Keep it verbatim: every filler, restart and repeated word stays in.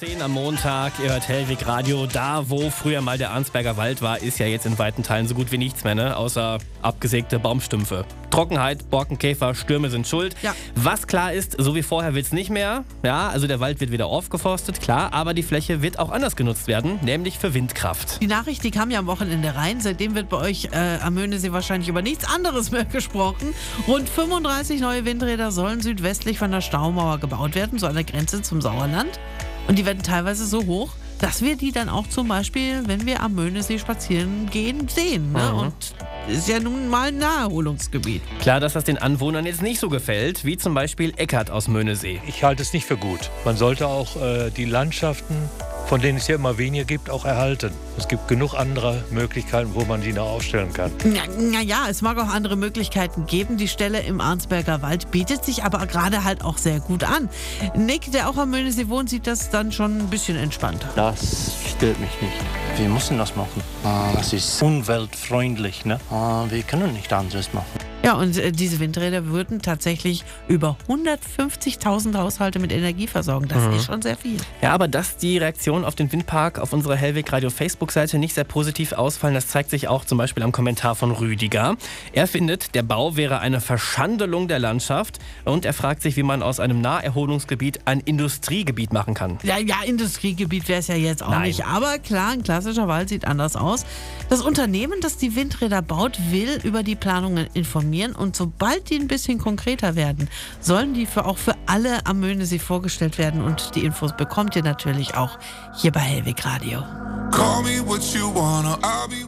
zehn am Montag, ihr hört Hellwig Radio. Da, wo früher mal der Arnsberger Wald war, ist ja jetzt in weiten Teilen so gut wie nichts mehr, ne? Außer abgesägte Baumstümpfe. Trockenheit, Borkenkäfer, Stürme sind schuld. Ja. Was klar ist, so wie vorher wird's nicht mehr. Ja, also der Wald wird wieder aufgeforstet, klar, aber die Fläche wird auch anders genutzt werden, nämlich für Windkraft. Die Nachricht, die kam ja am Wochenende rein. Seitdem wird bei euch äh, am Möhnesee wahrscheinlich über nichts anderes mehr gesprochen. Rund fünfunddreißig neue Windräder sollen südwestlich von der Staumauer gebaut werden, so an der Grenze zum Sauerland. Und die werden teilweise so hoch, dass wir die dann auch zum Beispiel, wenn wir am Möhnesee spazieren gehen, sehen. Ne? Mhm. Und ist ja nun mal ein Naherholungsgebiet. Klar, dass das den Anwohnern jetzt nicht so gefällt, wie zum Beispiel Eckart aus Möhnesee. Ich halte es nicht für gut. Man sollte auch äh, die Landschaften, von denen es ja immer weniger gibt, auch erhalten. Es gibt genug andere Möglichkeiten, wo man die noch aufstellen kann. Naja, na es mag auch andere Möglichkeiten geben. Die Stelle im Arnsberger Wald bietet sich aber gerade halt auch sehr gut an. Nick, der auch am Möhnesee wohnt, sieht das dann schon ein bisschen entspannter. Das stört mich nicht. Wir müssen das machen. Das ist umweltfreundlich. Ne? Wir können nicht anderes machen. Ja, und äh, diese Windräder würden tatsächlich über hundertfünfzigtausend Haushalte mit Energie versorgen. Das Mhm. ist schon sehr viel. Ja, aber dass die Reaktionen auf den Windpark auf unserer Hellwig Radio Facebook-Seite nicht sehr positiv ausfallen, das zeigt sich auch zum Beispiel am Kommentar von Rüdiger. Er findet, der Bau wäre eine Verschandelung der Landschaft und er fragt sich, wie man aus einem Naherholungsgebiet ein Industriegebiet machen kann. Ja, ja, Industriegebiet wäre es ja jetzt auch Nein. nicht. Aber klar, ein klassischer Wald sieht anders aus. Das Unternehmen, das die Windräder baut, will über die Planungen informieren. Und sobald die ein bisschen konkreter werden, sollen die für auch für alle am Möhnesee vorgestellt werden. Und die Infos bekommt ihr natürlich auch hier bei Hellwig Radio. Call me what you wanna, I'll be